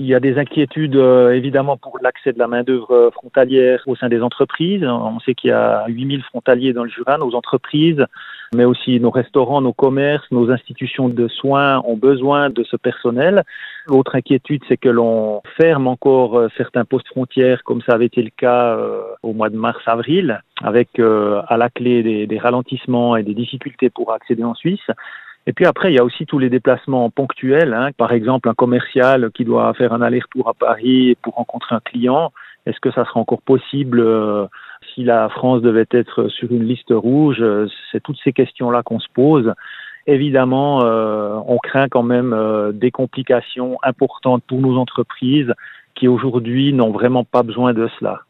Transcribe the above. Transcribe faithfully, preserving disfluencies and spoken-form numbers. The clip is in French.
y a des inquiétudes euh, évidemment pour l'accès de la main-d'œuvre euh, frontalière au sein des entreprises. On sait qu'il y a huit mille frontaliers dans le Jura, nos entreprises, mais aussi nos restaurants, nos commerces, nos institutions de soins ont besoin de ce personnel. L'autre inquiétude, c'est que l'on ferme encore euh, certains postes frontières, comme ça avait été le cas euh, au mois de mars-avril, avec euh, à la clé des, des ralentissements et des difficultés pour accéder en Suisse. Et puis après, il y a aussi tous les déplacements ponctuels. Hein. Par exemple, un commercial qui doit faire un aller-retour à Paris pour rencontrer un client. Est-ce que ça sera encore possible euh, si la France devait être sur une liste rouge? C'est toutes ces questions-là qu'on se pose. Évidemment, euh, on craint quand même euh, des complications importantes pour nos entreprises qui aujourd'hui n'ont vraiment pas besoin de cela.